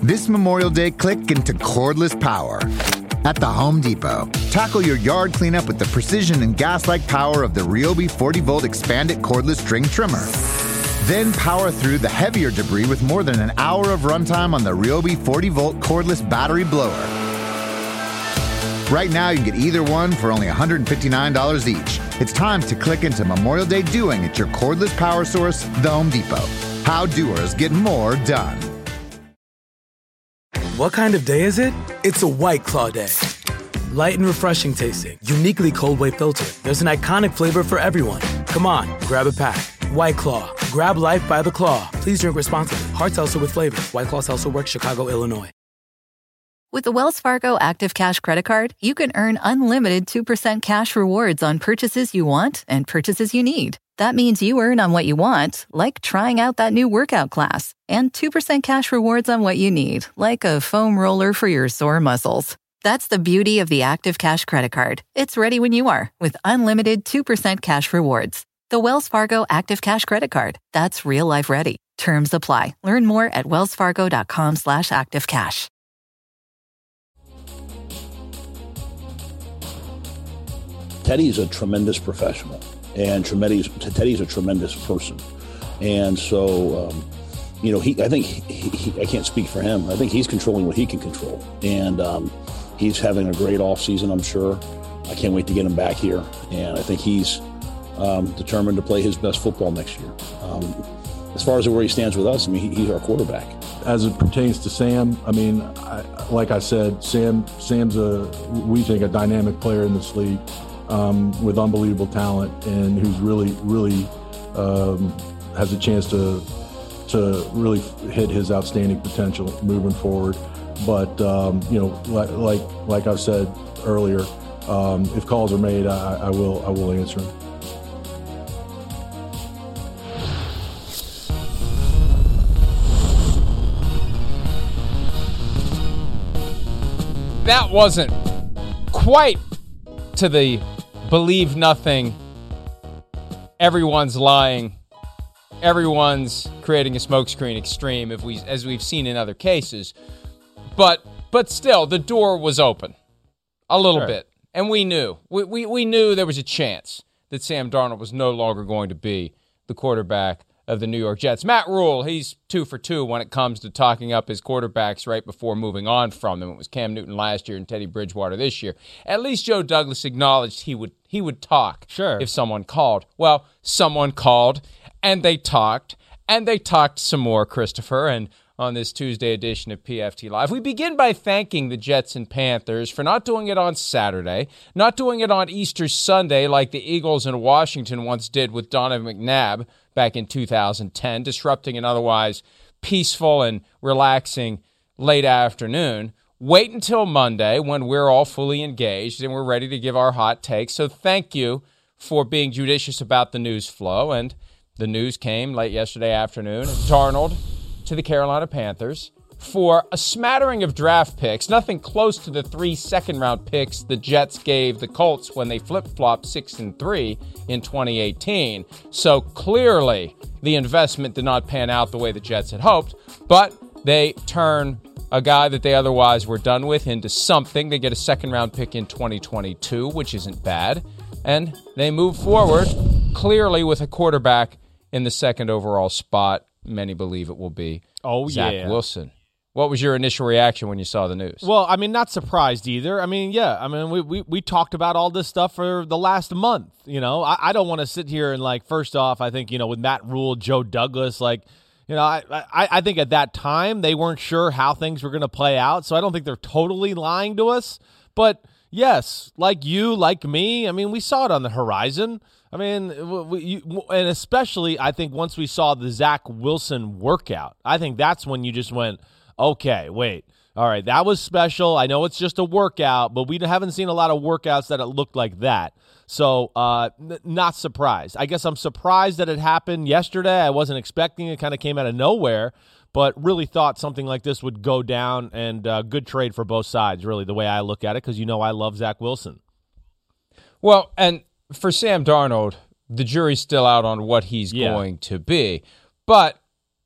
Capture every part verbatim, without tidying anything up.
This Memorial Day, click into cordless power. At the Home Depot, tackle your yard cleanup with the precision and gas-like power of the Ryobi forty volt expanded cordless string trimmer. Then power through the heavier debris with more than an hour of runtime on the Ryobi forty volt cordless battery blower. Right now, you can get either one for only one hundred fifty-nine dollars each. It's time to click into Memorial Day doing at your cordless power source, the Home Depot. How doers get more done. What kind of day is it? It's a White Claw day. Light and refreshing tasting, uniquely cold wave filtered. There's an iconic flavor for everyone. Come on, grab a pack. White Claw. Grab life by the claw. Please drink responsibly. Hard seltzer with flavor. White Claw Seltzer Works, Chicago, Illinois. With the Wells Fargo Active Cash Credit Card, you can earn unlimited two percent cash rewards on purchases you want and purchases you need. That means you earn on what you want, like trying out that new workout class, and two percent cash rewards on what you need, like a foam roller for your sore muscles. That's the beauty of the Active Cash Credit Card. It's ready when you are, with unlimited two percent cash rewards. The Wells Fargo Active Cash Credit Card. That's real life ready. Terms apply. Learn more at wellsfargo.com slash activecash. Teddy's a tremendous professional, and Teddy's, Teddy's a tremendous person. And so, um, you know, he, I think he, he, I can't speak for him. I think he's controlling what he can control. And um, he's having a great offseason, I'm sure. I can't wait to get him back here. And I think he's um, determined to play his best football next year. Um, as far as where he stands with us, I mean, he, he's our quarterback. As it pertains to Sam, I mean, I, like I said, Sam, Sam's a, we think, a dynamic player in this league. Um, with unbelievable talent, and who's really, really um, has a chance to to really hit his outstanding potential moving forward. But um, you know, like like like I've said earlier, um, if calls are made, I, I will I will answer them. That wasn't quite to the believe nothing, everyone's lying, everyone's creating a smokescreen extreme, if we, as we've seen in other cases. But but still, the door was open a little sure. bit. And we knew. We, we, we knew there was a chance that Sam Darnold was no longer going to be the quarterback of the New York Jets. Matt Rule, he's two for two when it comes to talking up his quarterbacks right before moving on from them. It was Cam Newton last year and Teddy Bridgewater this year. At least Joe Douglas acknowledged he would he would talk sure. if someone called. Well, someone called, and they talked, and they talked some more, Christopher, and on this Tuesday edition of P F T Live. We begin by thanking the Jets and Panthers for not doing it on Saturday, not doing it on Easter Sunday like the Eagles in Washington once did with Donovan McNabb back in two thousand ten, disrupting an otherwise peaceful and relaxing late afternoon. Wait until Monday when we're all fully engaged and we're ready to give our hot takes. So thank you for being judicious about the news flow. And the news came late yesterday afternoon. Darnold to the Carolina Panthers for a smattering of draft picks, nothing close to the three second-round picks the Jets gave the Colts when they flip-flopped six and three in twenty eighteen. So clearly, the investment did not pan out the way the Jets had hoped, but they turn a guy that they otherwise were done with into something. They get a second-round pick in twenty twenty-two, which isn't bad, and they move forward clearly with a quarterback in the second overall spot. Many believe it will be oh, Zach yeah. Wilson. What was your initial reaction when you saw the news? Well, I mean, not surprised either. I mean, yeah, I mean, we we, we talked about all this stuff for the last month. You know, I, I don't want to sit here and, like, first off, I think, you know, with Matt Rule, Joe Douglas, like, you know, I, I, I think at that time they weren't sure how things were going to play out. So I don't think they're totally lying to us. But yes, like you, like me, I mean, we saw it on the horizon. I mean, we, you, and especially, I think once we saw the Zach Wilson workout, I think that's when you just went, okay, wait, all right, that was special. I know it's just a workout, but we haven't seen a lot of workouts that it looked like that. So, uh, n- not surprised. I guess I'm surprised that it happened yesterday. I wasn't expecting it. It kind of came out of nowhere, but really thought something like this would go down, and uh, good trade for both sides, really, the way I look at it, because you know I love Zach Wilson. Well, and for Sam Darnold, the jury's still out on what he's yeah. going to be. But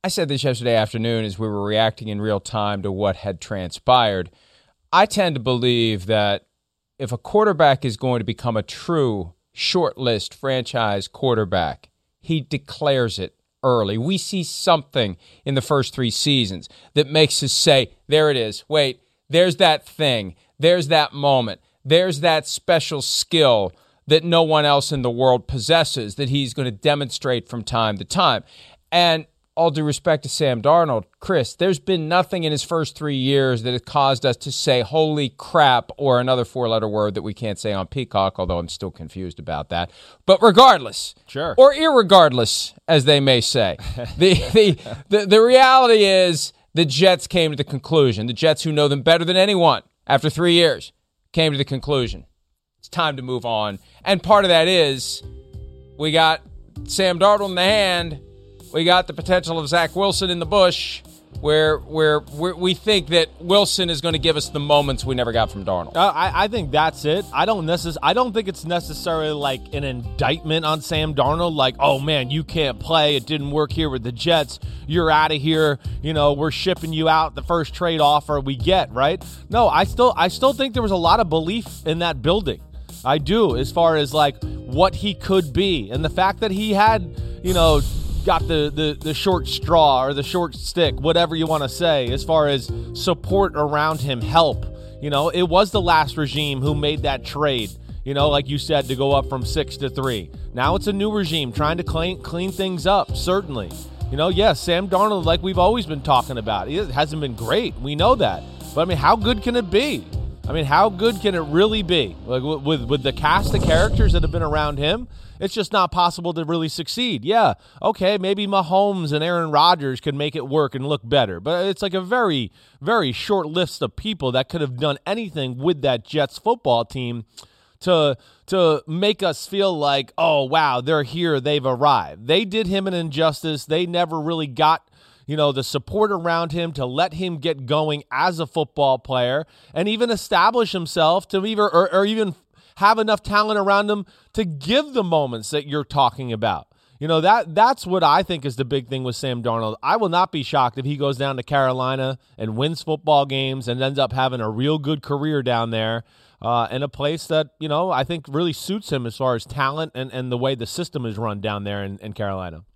I said this yesterday afternoon as we were reacting in real time to what had transpired. I tend to believe that if a quarterback is going to become a true short-list franchise quarterback, he declares it early. We see something in the first three seasons that makes us say, there it is. Wait, there's that thing. There's that moment. There's that special skill that no one else in the world possesses that he's going to demonstrate from time to time. And all due respect to Sam Darnold, Chris, there's been nothing in his first three years that has caused us to say, holy crap, or another four-letter word that we can't say on Peacock, although I'm still confused about that. But regardless, sure, or irregardless, as they may say, the, the, the, the reality is the Jets came to the conclusion, the Jets who know them better than anyone after three years, came to the conclusion. It's time to move on. And part of that is we got Sam Darnold in the hand. We got the potential of Zach Wilson in the bush, where where where we think that Wilson is going to give us the moments we never got from Darnold. Uh, I, I think that's it. I don't necess- I don't think it's necessarily like an indictment on Sam Darnold, like, oh man, you can't play. It didn't work here with the Jets. You're out of here. You know, we're shipping you out. The first trade offer we get, right? No, I still I still think there was a lot of belief in that building. I do, as far as like what he could be, and the fact that he had, you know, got the, the, the short straw or the short stick, whatever you want to say, as far as support around him, help. You know, it was the last regime who made that trade, you know, like you said, to go up from six to three. Now it's a new regime trying to clean, clean things up, certainly. You know, yes, Sam Darnold, like we've always been talking about, it hasn't been great. We know that. But, I mean, how good can it be? I mean, how good can it really be? Like with, with the cast of characters that have been around him, it's just not possible to really succeed. Yeah, okay, maybe Mahomes and Aaron Rodgers could make it work and look better, but it's like a very, very short list of people that could have done anything with that Jets football team to to make us feel like, oh, wow, they're here, they've arrived. They did him an injustice. They never really got, you know, the support around him to let him get going as a football player and even establish himself to even or, or even have enough talent around him to give the moments that you're talking about. You know, that that's what I think is the big thing with Sam Darnold. I will not be shocked if he goes down to Carolina and wins football games and ends up having a real good career down there uh, in a place that, you know, I think really suits him as far as talent and, and the way the system is run down there in, in Carolina.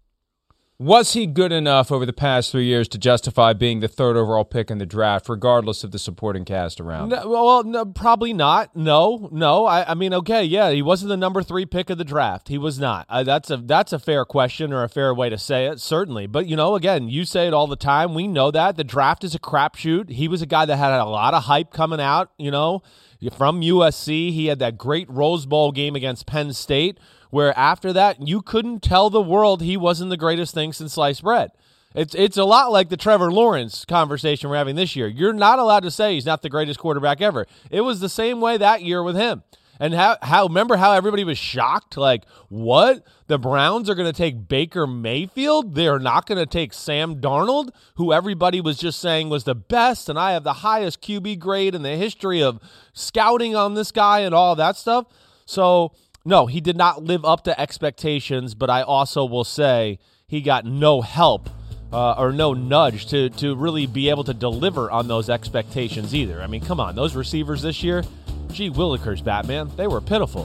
Was he good enough over the past three years to justify being the third overall pick in the draft, regardless of the supporting cast around? No, well, no, probably not. No, no. I, I mean, okay, yeah, he wasn't the number three pick of the draft. He was not. Uh, that's a that's a fair question or a fair way to say it, certainly. But, you know, again, you say it all the time. We know that. The draft is a crapshoot. He was a guy that had a lot of hype coming out, you know, from U S C. He had that great Rose Bowl game against Penn State, where after that, you couldn't tell the world he wasn't the greatest thing since sliced bread. It's it's a lot like the Trevor Lawrence conversation we're having this year. You're not allowed to say he's not the greatest quarterback ever. It was the same way that year with him. And how, how remember how everybody was shocked? Like, what? The Browns are going to take Baker Mayfield? They're not going to take Sam Darnold, who everybody was just saying was the best, and I have the highest Q B grade in the history of scouting on this guy and all that stuff. So, no, he did not live up to expectations, but I also will say he got no help uh, or no nudge to, to really be able to deliver on those expectations either. I mean, come on, those receivers this year, gee willikers, Batman, they were pitiful.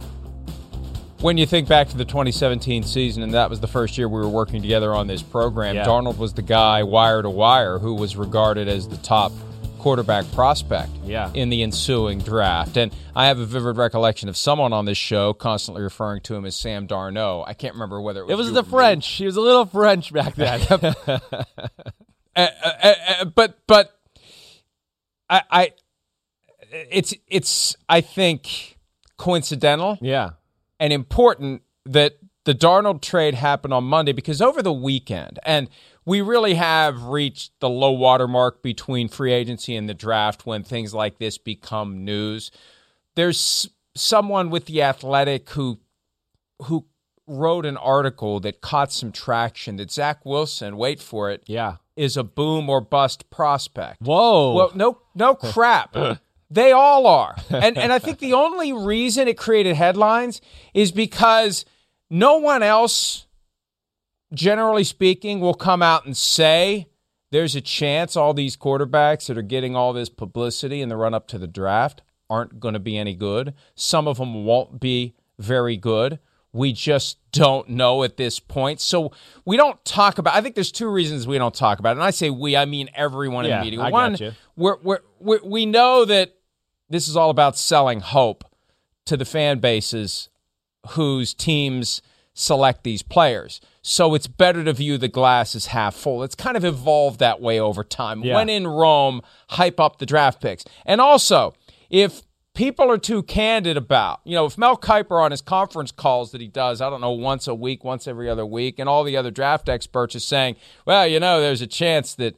When you think back to the twenty seventeen season, and that was the first year we were working together on this program, yeah. Darnold was the guy wire to wire who was regarded as the top quarterback prospect yeah. in the ensuing draft. And I have a vivid recollection of someone on this show constantly referring to him as Sam Darnold. I can't remember whether it was It was you the or me. French. He was a little French back then. uh, uh, uh, but but I, I it's it's I think coincidental yeah. and important that the Darnold trade happened on Monday, because over the weekend, and we really have reached the low water mark between free agency and the draft when things like this become news. There's someone with The Athletic who who wrote an article that caught some traction that Zach Wilson, wait for it, Yeah. is a boom or bust prospect. Whoa. Well, no, no crap. They all are. And and I think the only reason it created headlines is because no one else generally speaking, will come out and say there's a chance all these quarterbacks that are getting all this publicity in the run-up to the draft aren't going to be any good. Some of them won't be very good. We just don't know at this point. So we don't talk about, I think there's two reasons we don't talk about it. And I say we, I mean everyone yeah, in the media. I One, got you. We're, we're, we're, we know that this is all about selling hope to the fan bases whose teams select these players. So it's better to view the glass as half full. It's kind of evolved that way over time. Yeah. When in Rome, hype up the draft picks. And also, if people are too candid about, you know, if Mel Kiper on his conference calls that he does, I don't know, once a week, once every other week, and all the other draft experts are saying, well, you know, there's a chance that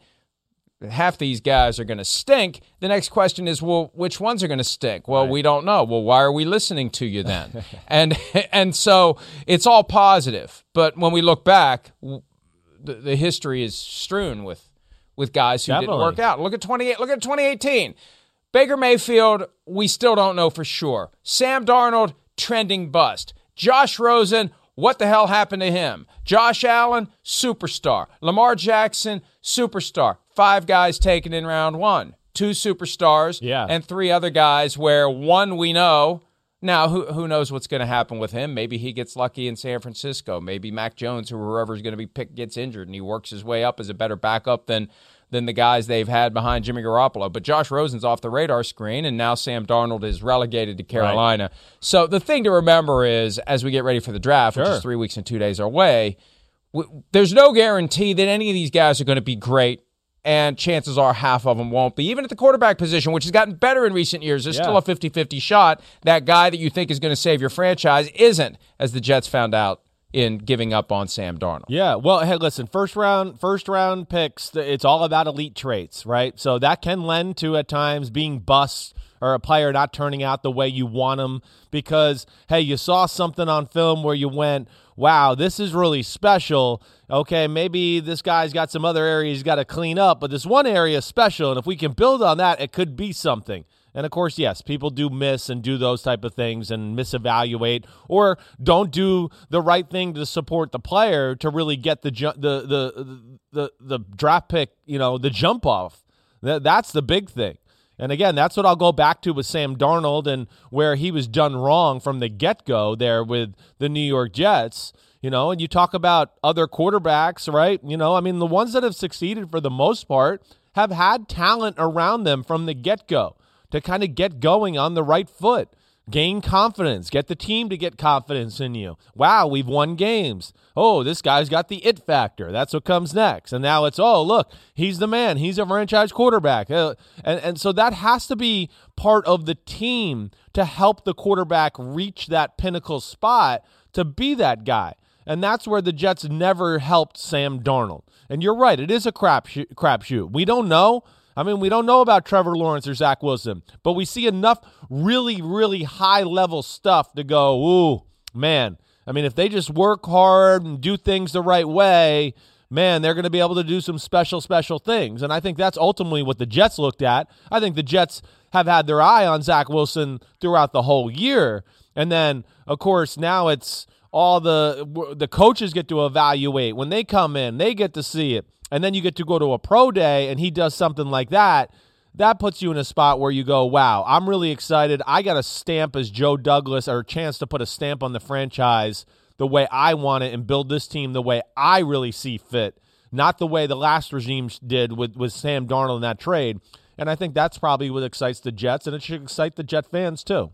half these guys are going to stink. The next question is, well, which ones are going to stink? Well, right. We don't know. Well, why are we listening to you then? and and so it's all positive. But when we look back, the, the history is strewn with with guys who Definitely. didn't work out. Look at twenty-eight. Look at twenty eighteen. Baker Mayfield, we still don't know for sure. Sam Darnold, trending bust. Josh Rosen, what the hell happened to him? Josh Allen, superstar. Lamar Jackson, superstar. Five guys taken in round one. Two superstars yeah. and three other guys where one we know. Now, who who knows what's going to happen with him? Maybe he gets lucky in San Francisco. Maybe Mac Jones or whoever's going to be picked gets injured and he works his way up as a better backup than than the guys they've had behind Jimmy Garoppolo. But Josh Rosen's off the radar screen, and now Sam Darnold is relegated to Carolina. Right. So the thing to remember is, as we get ready for the draft, sure. which is three weeks and two days away, w- there's no guarantee that any of these guys are going to be great, and chances are half of them won't be. Even at the quarterback position, which has gotten better in recent years, there's yeah. still a fifty-fifty shot. That guy that you think is going to save your franchise isn't, as the Jets found out in giving up on Sam Darnold. Yeah, well, hey, listen, first round first round picks, it's all about elite traits, right? So that can lend to, at times, being bust or a player not turning out the way you want them because, hey, you saw something on film where you went, wow, this is really special. Okay, maybe this guy's got some other areas he's got to clean up, but this one area is special, and if we can build on that, it could be something. And, of course, yes, people do miss and do those type of things and misevaluate or don't do the right thing to support the player to really get the ju- the, the the the draft pick, you know, the jump off. That's the big thing. And, again, that's what I'll go back to with Sam Darnold and where he was done wrong from the get-go there with the New York Jets. You know, and you talk about other quarterbacks, right? You know, I mean, the ones that have succeeded for the most part have had talent around them from the get-go to kind of get going on the right foot, gain confidence, get the team to get confidence in you. Wow, we've won games. Oh, this guy's got the it factor. That's what comes next. And now it's, oh, look, he's the man. He's a franchise quarterback. Uh, and, and so that has to be part of the team to help the quarterback reach that pinnacle spot to be that guy. And that's where the Jets never helped Sam Darnold. And you're right, it is a crap sh- crapshoot. We don't know. I mean, we don't know about Trevor Lawrence or Zach Wilson, but we see enough really, really high-level stuff to go, ooh, man. I mean, if they just work hard and do things the right way, man, they're going to be able to do some special, special things. And I think that's ultimately what the Jets looked at. I think the Jets have had their eye on Zach Wilson throughout the whole year. And then, of course, now it's all the the coaches get to evaluate. When they come in, they get to see it. And then you get to go to a pro day and he does something like that. That puts you in a spot where you go, wow, I'm really excited. I got a stamp as Joe Douglas, or a chance to put a stamp on the franchise the way I want it and build this team the way I really see fit, not the way the last regime did with, with Sam Darnold in that trade. And I think that's probably what excites the Jets, and it should excite the Jet fans too.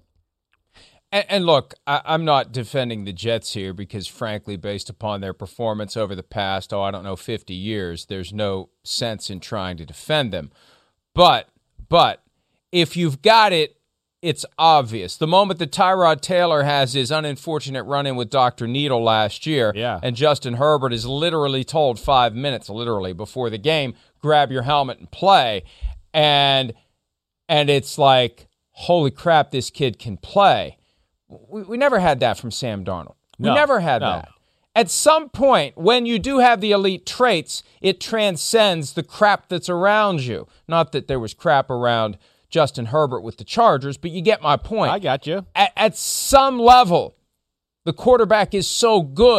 And, and look, I, I'm not defending the Jets here because, frankly, based upon their performance over the past, oh, I don't know, fifty years, there's no sense in trying to defend them. But, but if you've got it, it's obvious. The moment that Tyrod Taylor has his unfortunate run-in with Doctor Needle last year, yeah. and Justin Herbert is literally told five minutes, literally, before the game, grab your helmet and play. And and it's like, holy crap, this kid can play. We, we never had that from Sam Darnold. We no, never had no. that. At some point, when you do have the elite traits, it transcends the crap that's around you. Not that there was crap around Justin Herbert with the Chargers, but you get my point. I got you. At, at some level, the quarterback is so good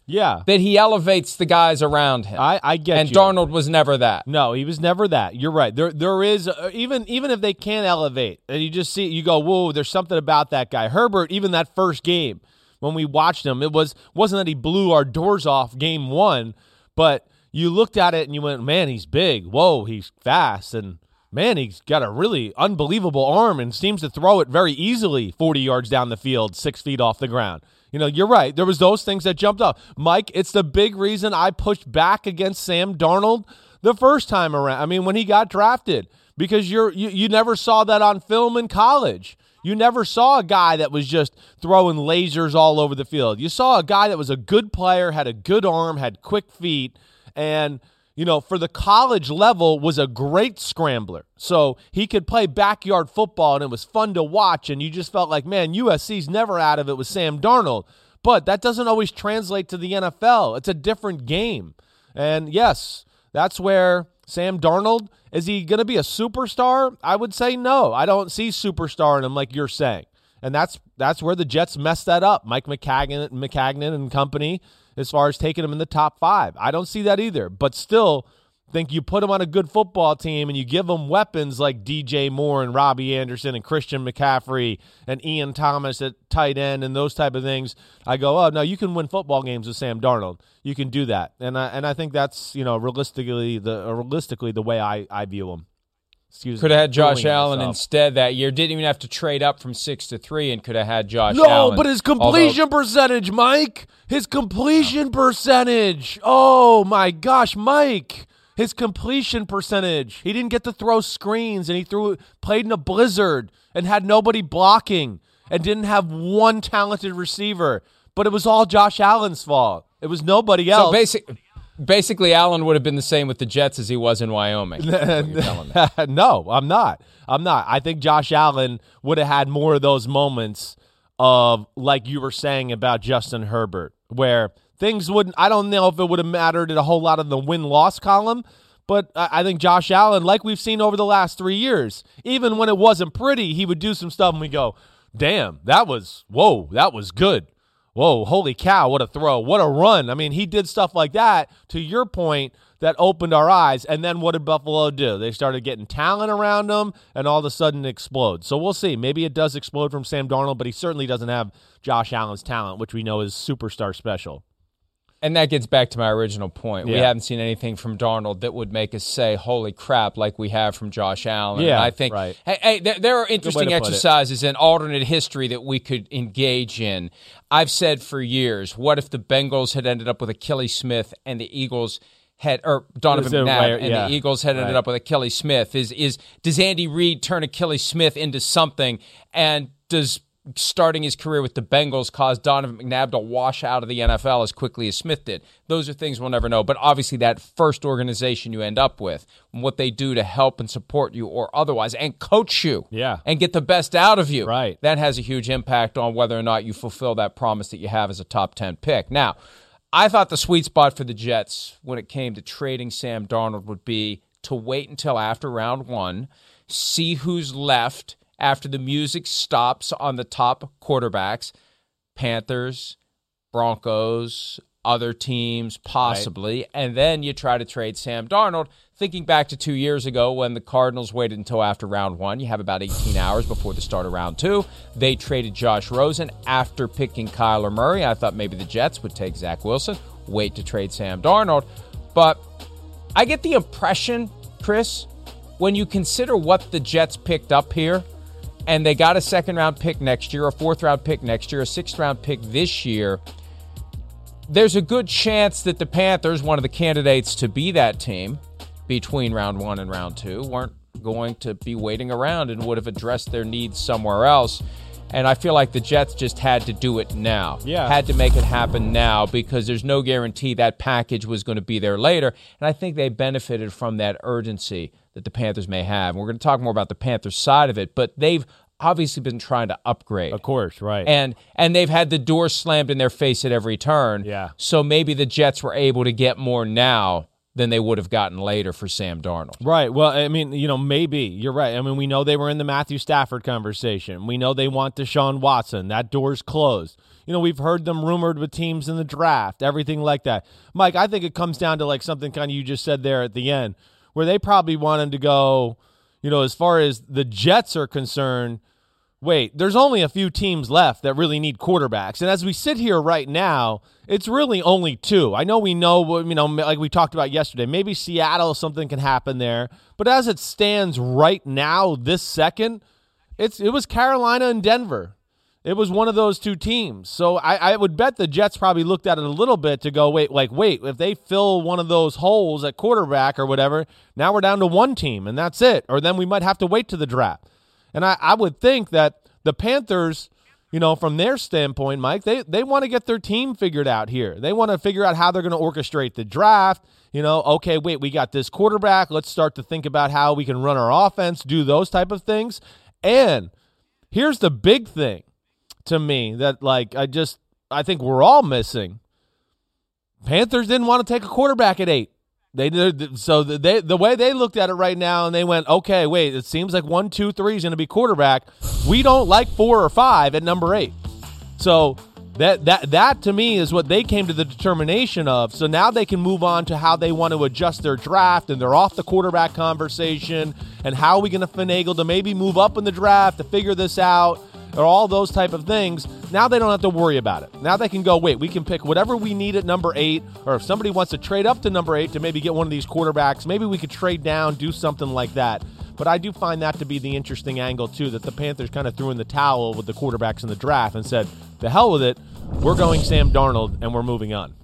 Yeah. that he elevates the guys around him. I, I get and you. Darnold was never that. No, he was never that. You're right. There, there is uh, even even if they can't elevate, and you just see, you go, whoa, there's something about that guy. Herbert, even that first game when we watched him, it was wasn't that he blew our doors off game one, but you looked at it and you went, man, he's big. Whoa, he's fast, and man, he's got a really unbelievable arm and seems to throw it very easily forty yards down the field, six feet off the ground. You know, you're right. There was those things that jumped up. Mike, it's the big reason I pushed back against Sam Darnold the first time around. I mean, when he got drafted, because you're you, you never saw that on film in college. You never saw a guy that was just throwing lasers all over the field. You saw a guy that was a good player, had a good arm, had quick feet, and you know, for the college level, was a great scrambler. So he could play backyard football, and it was fun to watch, and you just felt like, man, U S C's never out of it with Sam Darnold. But that doesn't always translate to the N F L. It's a different game. And, yes, that's where Sam Darnold, is he going to be a superstar? I would say no. I don't see superstar in him like you're saying. And that's that's where the Jets messed that up. Mike McCagnon, McCagnon and company, as far as taking him in the top five. I don't see that either. But still, think you put him on a good football team and you give him weapons like D J Moore and Robbie Anderson and Christian McCaffrey and Ian Thomas at tight end and those type of things. I go, oh, no, you can win football games with Sam Darnold. You can do that. And I, and I think that's, you know, realistically the uh, realistically the way I, I view him. Excuse could have had Josh Allen myself. instead that year. Didn't even have to trade up from six to three and could have had Josh no, Allen. No, but his completion although, percentage, Mike. His completion percentage. Oh, my gosh, Mike. His completion percentage. He didn't get to throw screens, and he threw played in a blizzard and had nobody blocking and didn't have one talented receiver. But it was all Josh Allen's fault. It was nobody else. So basically, basically, Allen would have been the same with the Jets as he was in Wyoming. No, I'm not. I'm not. I think Josh Allen would have had more of those moments of, like you were saying about Justin Herbert, where things wouldn't, I don't know if it would have mattered in a whole lot of the win-loss column, but I think Josh Allen, like we've seen over the last three years, even when it wasn't pretty, he would do some stuff and we go, damn, that was, whoa, that was good. Whoa, holy cow, what a throw, what a run. I mean, he did stuff like that, to your point, that opened our eyes. And then what did Buffalo do? They started getting talent around them, and all of a sudden it explodes. So we'll see. Maybe it does explode from Sam Darnold, but he certainly doesn't have Josh Allen's talent, which we know is superstar special. And that gets back to my original point. Yeah. We haven't seen anything from Darnold that would make us say, holy crap, like we have from Josh Allen. Yeah, and I think, right. hey, hey there, there are interesting exercises in alternate history that we could engage in. I've said for years, what if the Bengals had ended up with Achilles Smith and the Eagles had, or Donovan McNabb and yeah. the Eagles had ended right. up with Achilles Smith? Is is does Andy Reid turn Achilles Smith into something? And does starting his career with the Bengals caused Donovan McNabb to wash out of the N F L as quickly as Smith did? Those are things we'll never know. But obviously that first organization you end up with, what they do to help and support you or otherwise, and coach you yeah. and get the best out of you, right. that has a huge impact on whether or not you fulfill that promise that you have as a top ten pick. Now, I thought the sweet spot for the Jets when it came to trading Sam Darnold would be to wait until after round one, see who's left after the music stops on the top quarterbacks, Panthers, Broncos, other teams possibly, right. and then you try to trade Sam Darnold. Thinking back to two years ago when the Cardinals waited until after round one, you have about eighteen hours before the start of round two. They traded Josh Rosen after picking Kyler Murray. I thought maybe the Jets would take Zach Wilson, wait to trade Sam Darnold. But I get the impression, Chris, when you consider what the Jets picked up here, and they got a second-round pick next year, a fourth-round pick next year, a sixth-round pick this year, there's a good chance that the Panthers, one of the candidates to be that team between round one and round two, weren't going to be waiting around and would have addressed their needs somewhere else. And I feel like the Jets just had to do it now. Yeah. Had to make it happen now because there's no guarantee that package was going to be there later. And I think they benefited from that urgency that the Panthers may have. And we're going to talk more about the Panthers side of it, but they've obviously been trying to upgrade. Of course, right. And and they've had the door slammed in their face at every turn. Yeah. So maybe the Jets were able to get more now than they would have gotten later for Sam Darnold. Right. Well, I mean, you know, maybe. You're right. I mean, we know they were in the Matthew Stafford conversation. We know they want Deshaun Watson. That door's closed. You know, we've heard them rumored with teams in the draft, everything like that. Mike, I think it comes down to like something kind of you just said there at the end, where they probably wanted to go, you know, as far as the Jets are concerned, wait, there's only a few teams left that really need quarterbacks. And as we sit here right now, it's really only two. I know we know, you know, like we talked about yesterday, maybe Seattle, something can happen there. But as it stands right now, this second, it's it was Carolina and Denver. It was one of those two teams. So I, I would bet the Jets probably looked at it a little bit to go, wait, like, wait, if they fill one of those holes at quarterback or whatever, now we're down to one team, and that's it. Or then we might have to wait to the draft. And I, I would think that the Panthers, you know, from their standpoint, Mike, they, they want to get their team figured out here. They want to figure out how they're going to orchestrate the draft. You know, okay, wait, we got this quarterback. Let's start to think about how we can run our offense, do those type of things. And here's the big thing to me that, like, I just, I think we're all missing. Panthers didn't want to take a quarterback at eight. They did, so they the way they looked at it right now, and they went, okay, wait, it seems like one, two, three is going to be quarterback. We don't like four or five at number eight. So that that that to me is what they came to the determination of. So now they can move on to how they want to adjust their draft, and they're off the quarterback conversation. And how are we going to finagle to maybe move up in the draft to figure this out? Or all those type of things. Now they don't have to worry about it. Now they can go, wait, we can pick whatever we need at number eight, or if somebody wants to trade up to number eight to maybe get one of these quarterbacks, maybe we could trade down, do something like that. But I do find that to be the interesting angle, too, that the Panthers kind of threw in the towel with the quarterbacks in the draft and said, the hell with it, we're going Sam Darnold, and we're moving on.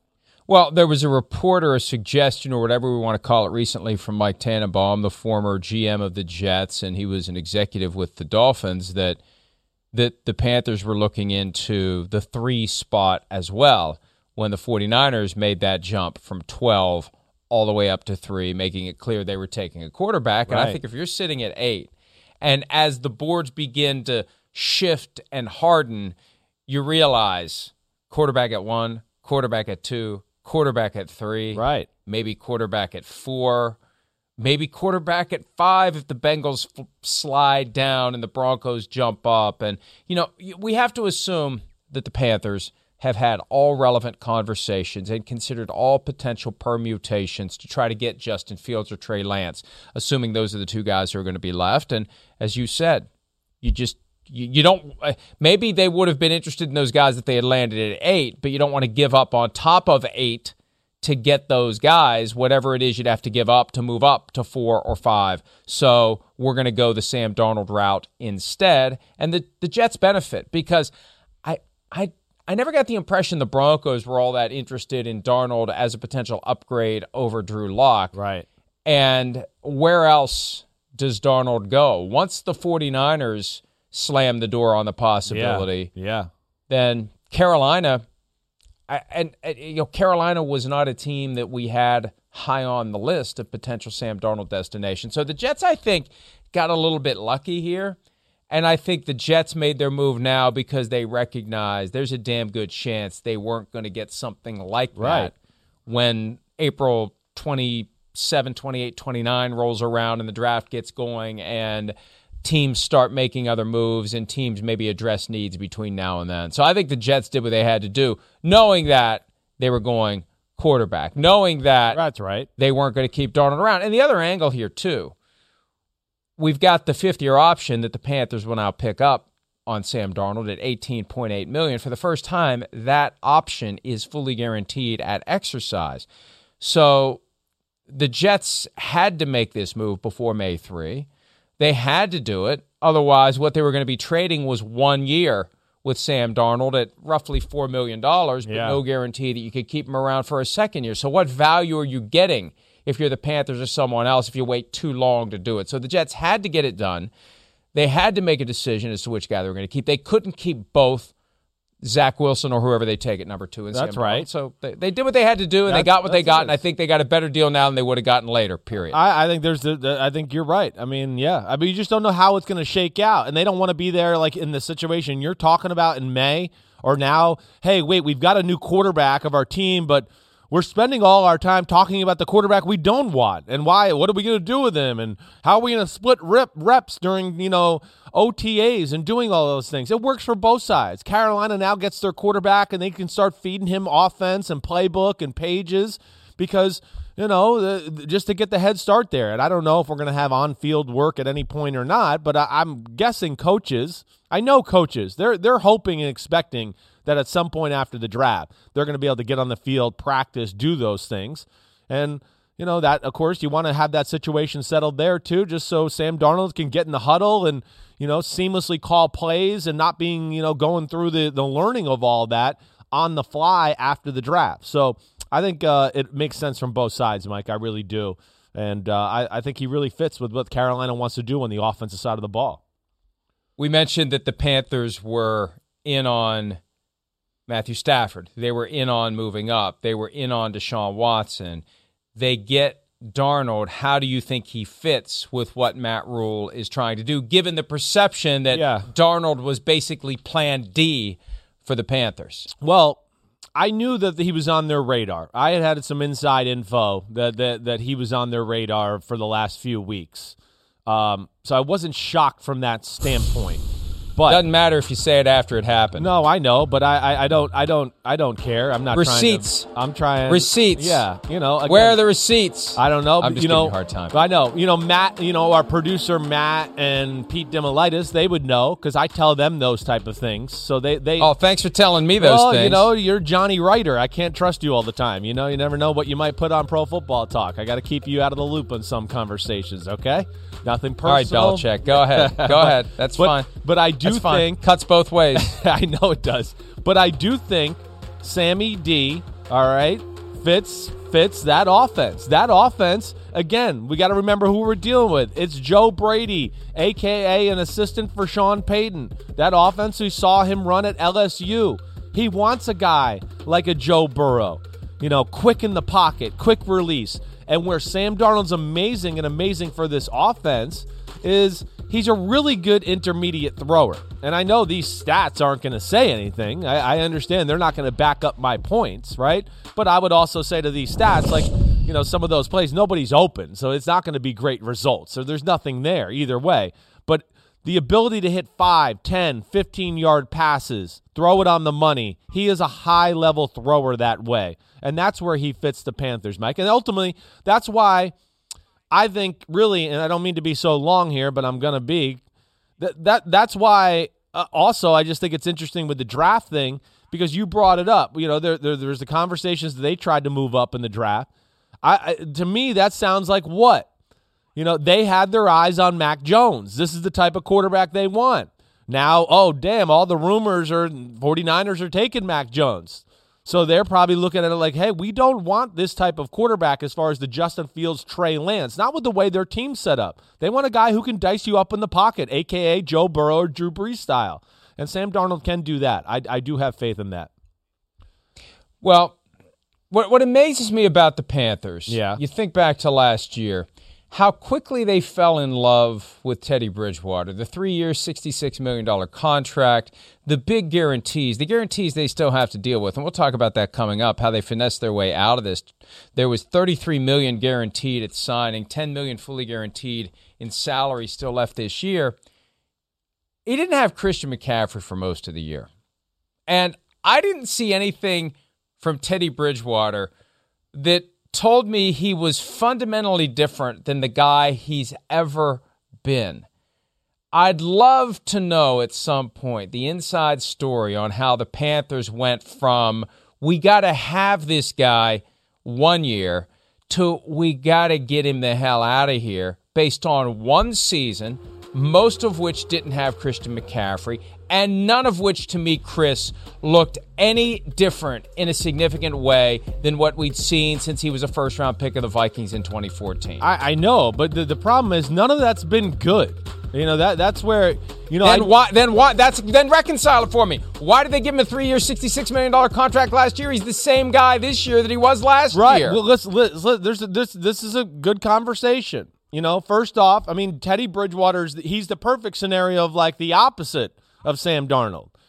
Well, there was a report or a suggestion or whatever we want to call it recently from Mike Tannenbaum, the former G M of the Jets, and he was an executive with the Dolphins, that that the Panthers were looking into the three spot as well when the 49ers made that jump from twelve all the way up to three, making it clear they were taking a quarterback. Right. And I think if you're sitting at eight, and as the boards begin to shift and harden, you realize quarterback at one, quarterback at two, quarterback at three, right? Maybe quarterback at four, maybe quarterback at five if the Bengals f- slide down and the Broncos jump up. And, you know, we have to assume that the Panthers have had all relevant conversations and considered all potential permutations to try to get Justin Fields or Trey Lance, assuming those are the two guys who are going to be left. And as you said, you just you, you don't uh, maybe they would have been interested in those guys if they had landed at eight, but you don't want to give up on top of eight to get those guys, whatever it is you'd have to give up to move up to four or five. So we're going to go the Sam Darnold route instead. And the, the Jets benefit because I I I never got the impression the Broncos were all that interested in Darnold as a potential upgrade over Drew Lock. Right. And where else does Darnold go? Once the 49ers slam the door on the possibility, yeah, yeah. then Carolina, I, and, and you know, Carolina was not a team that we had high on the list of potential Sam Darnold destinations. So the Jets, I think, got a little bit lucky here. And I think the Jets made their move now because they recognized there's a damn good chance they weren't going to get something like right. that when April twenty-seventh, twenty-eighth, twenty-ninth rolls around and the draft gets going and teams start making other moves and teams maybe address needs between now and then. So I think the Jets did what they had to do, knowing that they were going quarterback, knowing that That's right. they weren't going to keep Darnold around. And the other angle here, too, we've got the fifth-year option that the Panthers will now pick up on Sam Darnold at eighteen point eight million dollars. For the first time, that option is fully guaranteed at exercise. So the Jets had to make this move before May third. They had to do it. Otherwise, what they were going to be trading was one year with Sam Darnold at roughly four million dollars, but yeah. no guarantee that you could keep him around for a second year. So what value are you getting if you're the Panthers or someone else if you wait too long to do it? So the Jets had to get it done. They had to make a decision as to which guy they were going to keep. They couldn't keep both Zach Wilson or whoever they take at number two. And That's Sam right. Darnold. So they, they did what they had to do, and That's, they got what they got, it. and I think they got a better deal now than they would have gotten later, period. I, I think there's the, the. I think you're right. I mean, yeah. I mean, you just don't know how it's going to shake out, and they don't want to be there like in the situation you're talking about in May or now. Hey, wait, we've got a new quarterback of our team, but we're spending all our time talking about the quarterback we don't want and why, what are we going to do with him and how are we going to split rep, reps during, you know, O T As and doing all those things. It works for both sides. Carolina now gets their quarterback and they can start feeding him offense and playbook and pages because, you know, the, just to get the head start there. And I don't know if we're going to have on-field work at any point or not, but I, I'm guessing coaches, I know coaches, they're they're hoping and expecting that at some point after the draft, they're going to be able to get on the field, practice, do those things. And, you know, that, of course, you want to have that situation settled there, too, just so Sam Darnold can get in the huddle and, you know, seamlessly call plays and not being, you know, going through the, the learning of all that on the fly after the draft. So I think uh, it makes sense from both sides, Mike. I really do. And uh, I, I think he really fits with what Carolina wants to do on the offensive side of the ball. We mentioned that the Panthers were in on Matthew Stafford. They were in on moving up. They were in on Deshaun Watson. They get Darnold. How do you think he fits with what Matt Rule is trying to do, given the perception that yeah. Darnold was basically plan D for the Panthers? Well, I knew that he was on their radar. I had had some inside info that that, that he was on their radar for the last few weeks. Um, so I wasn't shocked from that standpoint. But doesn't matter if you say it after it happened. No, I know, but I, I, I don't I don't I don't care. I'm not receipts. Trying to, I'm trying receipts. Yeah, you know. Again, where are the receipts? I don't know. I'm just you giving know, you a hard time. I know. You know, Matt. You know, our producer Matt and Pete Demolitis, they would know because I tell them those type of things. So they they. Oh, thanks for telling me those well, things. You know, you're Johnny Ryder. I can't trust you all the time. You know, you never know what you might put on Pro Football Talk. I got to keep you out of the loop on some conversations. Okay. Nothing personal. All right, Belichick, go ahead. Go ahead. That's but, fine. But I do That's fine. think Cuts both ways. I know it does. But I do think Sammy D, all right, fits fits that offense. That offense, again, we got to remember who we're dealing with. It's Joe Brady, a k a an assistant for Sean Payton. That offense, we saw him run at L S U. He wants a guy like a Joe Burrow, you know, quick in the pocket, quick release. And where Sam Darnold's amazing and amazing for this offense is he's a really good intermediate thrower. And I know these stats aren't going to say anything. I, I understand they're not going to back up my points, right? But I would also say to these stats, like, you know, some of those plays, nobody's open. So it's not going to be great results. So there's nothing there either way. But the ability to hit five, ten, fifteen-yard passes, throw it on the money, he is a high-level thrower that way. And that's where he fits the Panthers, Mike. And ultimately, that's why I think really, and I don't mean to be so long here, but I'm going to be, that, that that's why uh, also I just think it's interesting with the draft thing because you brought it up. You know, there, there there's the conversations that they tried to move up in the draft. I, I to me, that sounds like what? You know, they had their eyes on Mac Jones. This is the type of quarterback they want. Now, oh, damn, all the rumors are 49ers are taking Mac Jones. So they're probably looking at it like, hey, we don't want this type of quarterback as far as the Justin Fields, Trey Lance. Not with the way their team's set up. They want a guy who can dice you up in the pocket, a k a. Joe Burrow or Drew Brees style. And Sam Darnold can do that. I, I do have faith in that. Well, what what amazes me about the Panthers, yeah. you think back to last year, how quickly they fell in love with Teddy Bridgewater. The three-year, sixty-six million dollars contract, the big guarantees, the guarantees they still have to deal with, and we'll talk about that coming up, how they finessed their way out of this. There was thirty-three million dollars guaranteed at signing, ten million dollars fully guaranteed in salary still left this year. He didn't have Christian McCaffrey for most of the year. And I didn't see anything from Teddy Bridgewater that told me he was fundamentally different than the guy he's ever been. I'd love to know at some point the inside story on how the Panthers went from we got to have this guy one year to we got to get him the hell out of here based on one season, most of which didn't have Christian McCaffrey, and none of which, to me, Chris, looked any different in a significant way than what we'd seen since he was a first-round pick of the Vikings in twenty fourteen. I, I know, but the, the problem is none of that's been good. You know, that that's where, you know. Then I, why? Then why? That's then reconcile it for me. Why did they give him a three-year, sixty-six million dollars contract last year? He's the same guy this year that he was last right. year. Right. Well, let's, let's, let's, there's a, this, this is a good conversation. You know, first off, I mean, Teddy Bridgewater's, he's the perfect scenario of like the opposite of Sam Darnold.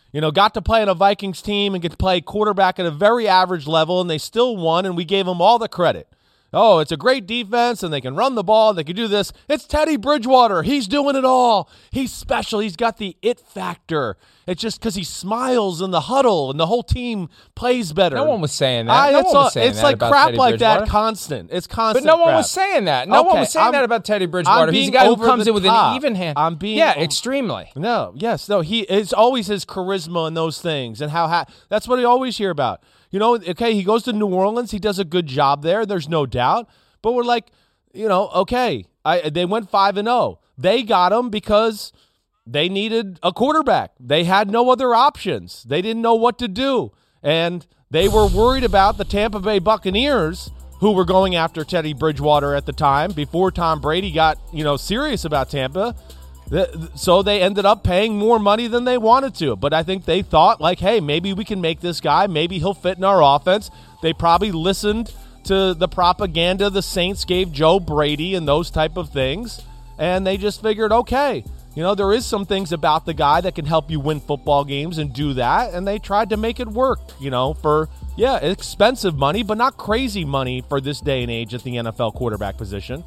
You know, got to play on a Vikings team and get to play quarterback at a very average level, and they still won, and we gave them all the credit. Oh, it's a great defense, and they can run the ball, and they can do this. It's Teddy Bridgewater. He's doing it all. He's special. He's got the it factor. It's just because he smiles in the huddle, and the whole team plays better. No one was saying that. I, no it's one all, was saying it's that like about crap Teddy like that Bridgewater. constant. It's constant But no one crap. was saying that. No Okay, one was saying I'm- that about Teddy Bridgewater. I'm He's a being guy who over comes the in with top. an even hand. I'm being yeah, o- extremely. No, yes, no. He it's always his charisma and those things, and how ha- that's what I always hear about. You know, okay, he goes to New Orleans. He does a good job there. There's no doubt. But we're like, you know, okay, I they went five and zero. They got him because they needed a quarterback. They had no other options. They didn't know what to do, and they were worried about the Tampa Bay Buccaneers, who were going after Teddy Bridgewater at the time before Tom Brady got, you know, serious about Tampa. So they ended up paying more money than they wanted to. But I think they thought, like, hey, maybe we can make this guy. Maybe he'll fit in our offense. They probably listened to the propaganda the Saints gave Joe Brady and those type of things. And they just figured, okay, you know, there is some things about the guy that can help you win football games and do that. And they tried to make it work, you know, for, yeah, expensive money, but not crazy money for this day and age at the N F L quarterback position.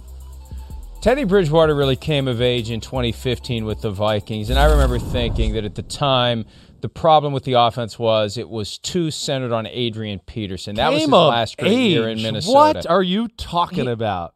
Teddy Bridgewater really came of age in twenty fifteen with the Vikings, and I remember thinking that at the time the problem with the offense was it was too centered on Adrian Peterson. That was his last great age. year in Minnesota. What are you talking He, about?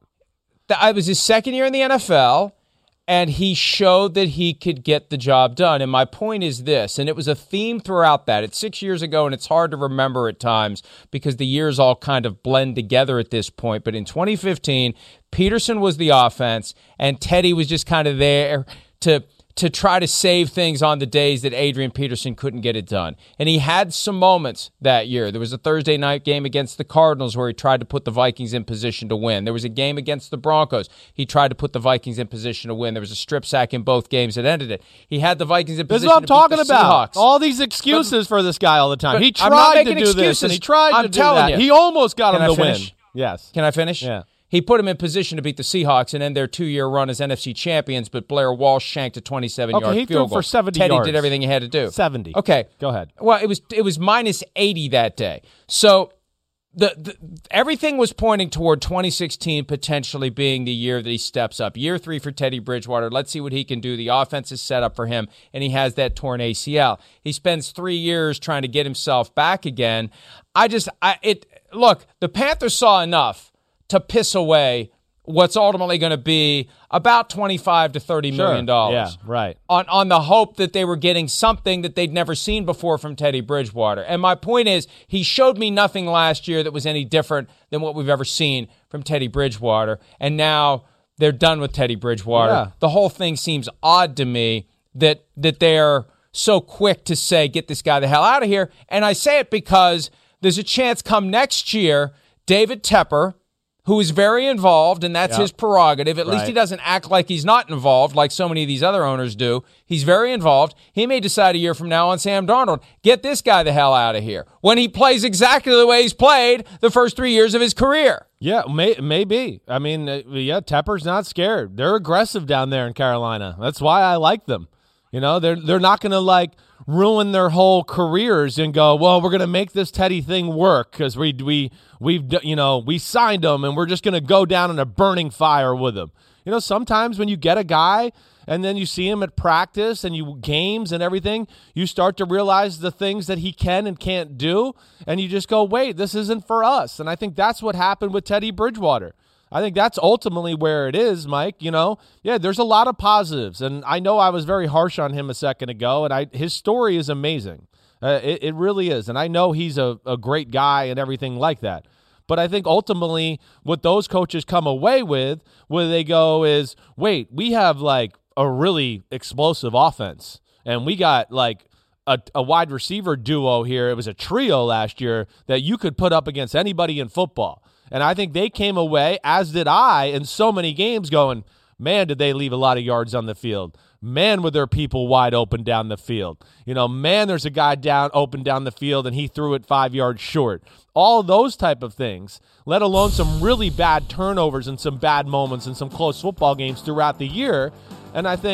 It was his second year in the N F L, and he showed that he could get the job done. And my point is this, and it was a theme throughout that. It's six years ago, and it's hard to remember at times because the years all kind of blend together at this point. But in twenty fifteen, Peterson was the offense, and Teddy was just kind of there to to try to save things on the days that Adrian Peterson couldn't get it done. And he had some moments that year. There was a Thursday night game against the Cardinals where he tried to put the Vikings in position to win. There was a game against the Broncos. He tried to put the Vikings in position to win. There was a strip sack in both games that ended it. He had the Vikings in This position is what I'm to talking beat the about. Seahawks. All these excuses but, for this guy all the time. He I'm not tried to making do this, excuses. and he tried I'm to do telling that. you. He almost got Can him I to win. finish? Yes. Can I finish? Yeah. He put him in position to beat the Seahawks and end their two-year run as N F C champions, but Blair Walsh shanked a twenty-seven-yard Okay, he field threw goal. for seventy Teddy yards. did everything he had to do. seventy. Okay. Go ahead. Well, it was it was minus eighty that day. So the, the everything was pointing toward twenty sixteen potentially being the year that he steps up. Year three for Teddy Bridgewater. Let's see what he can do. The offense is set up for him, and he has that torn A C L. He spends three years trying to get himself back again. I just, I it look, the Panthers saw enough to piss away what's ultimately going to be about twenty-five to thirty Sure. million dollars. Yeah, right. On on the hope that they were getting something that they'd never seen before from Teddy Bridgewater. And my point is, he showed me nothing last year that was any different than what we've ever seen from Teddy Bridgewater. And now they're done with Teddy Bridgewater. Yeah. The whole thing seems odd to me that that they're so quick to say, get this guy the hell out of here. And I say it because there's a chance come next year, David Tepper, who is very involved, and that's Yep. his prerogative. At Right. least he doesn't act like he's not involved, like so many of these other owners do. He's very involved. He may decide a year from now on Sam Darnold, get this guy the hell out of here, when he plays exactly the way he's played the first three years of his career. Yeah, may, maybe. I mean, uh, yeah, Tepper's not scared. They're aggressive down there in Carolina. That's why I like them. You know, they're they're not going to, like, ruin their whole careers and go, well, we're going to make this Teddy thing work because we we we've you know we signed him and we're just going to go down in a burning fire with him. You know, sometimes when you get a guy and then you see him at practice and you games and everything, you start to realize the things that he can and can't do, and you just go, wait, this isn't for us. And I think that's what happened with Teddy Bridgewater. I think that's ultimately where it is, Mike. You know, yeah, there's a lot of positives, and I know I was very harsh on him a second ago, and I his story is amazing. Uh, it, it really is, and I know he's a, a great guy and everything like that. But I think ultimately what those coaches come away with, where they go is, wait, we have like a really explosive offense, and we got like a, a wide receiver duo here. It was a trio last year that you could put up against anybody in football. And I think they came away, as did I, in so many games going, man, did they leave a lot of yards on the field. Man, were there people wide open down the field. You know, man, there's a guy down open down the field, and he threw it five yards short. All those type of things, let alone some really bad turnovers and some bad moments and some close football games throughout the year. And I think,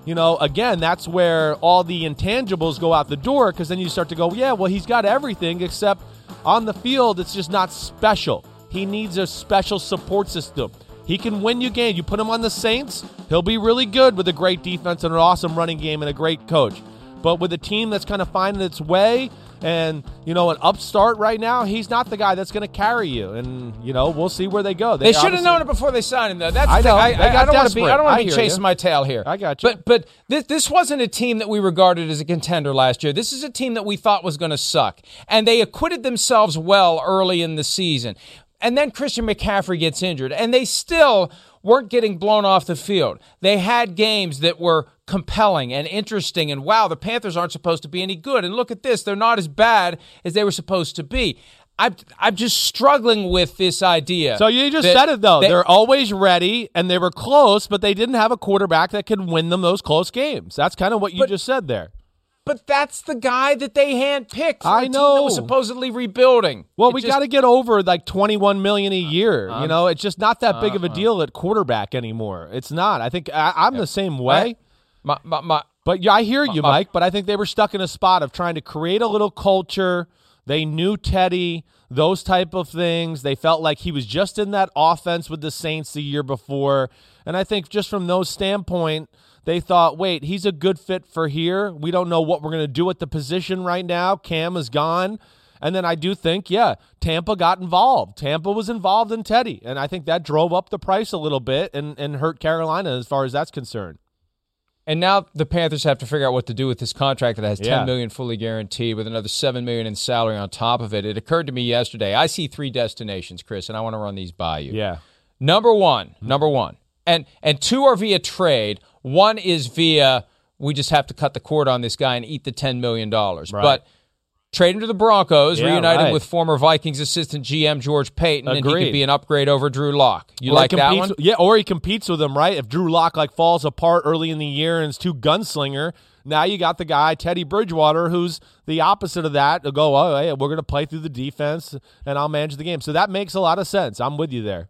you know, again, that's where all the intangibles go out the door, because then you start to go, yeah, well, he's got everything, except on the field, it's just not special. He needs a special support system. He can win you games. You put him on the Saints, he'll be really good with a great defense and an awesome running game and a great coach. But with a team that's kind of finding its way and, you know, an upstart right now, he's not the guy that's going to carry you. And, you know, we'll see where they go. They, they should have known it before they signed him, though. That's I the know. thing. I, I, I don't want to be. I don't want to be chasing you. my tail here. I got you. But but this this wasn't a team that we regarded as a contender last year. This is a team that we thought was going to suck, and they acquitted themselves well early in the season. And then Christian McCaffrey gets injured, and they still weren't getting blown off the field. They had games that were compelling and interesting, and wow, the Panthers aren't supposed to be any good. And look at this, they're not as bad as they were supposed to be. I'm, I'm just struggling with this idea. So you just said it, though. They, They're always ready, and they were close, but they didn't have a quarterback that could win them those close games. That's kind of what you but, just said there. But that's the guy that they handpicked for I a know. team that was supposedly rebuilding. Well, it we just, got to get over like twenty-one million dollars a year. Uh, you know, it's just not that uh, big of a deal at quarterback anymore. It's not. I think I, I'm yeah. the same way. My, my, my, but yeah, I hear you, my, Mike. But I think they were stuck in a spot of trying to create a little culture. They knew Teddy, those type of things. They felt like he was just in that offense with the Saints the year before. And I think just from those standpoint, they thought, wait, he's a good fit for here. We don't know what we're going to do at the position right now. Cam is gone. And then I do think, yeah, Tampa got involved. Tampa was involved in Teddy. And I think that drove up the price a little bit and, and hurt Carolina as far as that's concerned. And now the Panthers have to figure out what to do with this contract that has yeah. ten million dollars fully guaranteed with another seven million dollars in salary on top of it. It occurred to me yesterday. I see three destinations, Chris, and I want to run these by you. Yeah. Number one, number one. And and two are via trade. One is via we just have to cut the cord on this guy and eat the ten million dollars. Right. But trade him to the Broncos, yeah, reunite right. him with former Vikings assistant G M George Payton, Agreed. and he could be an upgrade over Drew Lock. You or like that competes, one? Yeah, or he competes with him, right? If Drew Lock like falls apart early in the year and is too gunslinger, now you got the guy, Teddy Bridgewater, who's the opposite of that. They'll go, oh, hey, we're going to play through the defense, and I'll manage the game. So that makes a lot of sense. I'm with you there.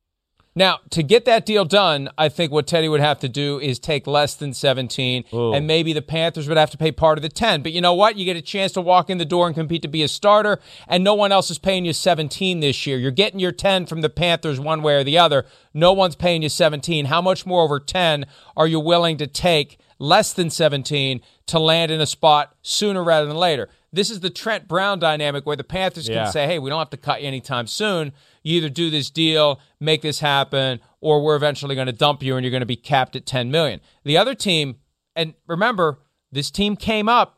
Now, to get that deal done, I think what Teddy would have to do is take less than seventeen, Ooh. and maybe the Panthers would have to pay part of the ten. But you know what? You get a chance to walk in the door and compete to be a starter, and no one else is paying you seventeen this year. You're getting your ten from the Panthers one way or the other. No one's paying you seventeen. How much more over ten are you willing to take less than seventeen to land in a spot sooner rather than later? This is the Trent Brown dynamic where the Panthers yeah. can say, hey, we don't have to cut you anytime soon. You either do this deal, make this happen, or we're eventually going to dump you and you're going to be capped at ten million dollars. The other team, and remember, this team came up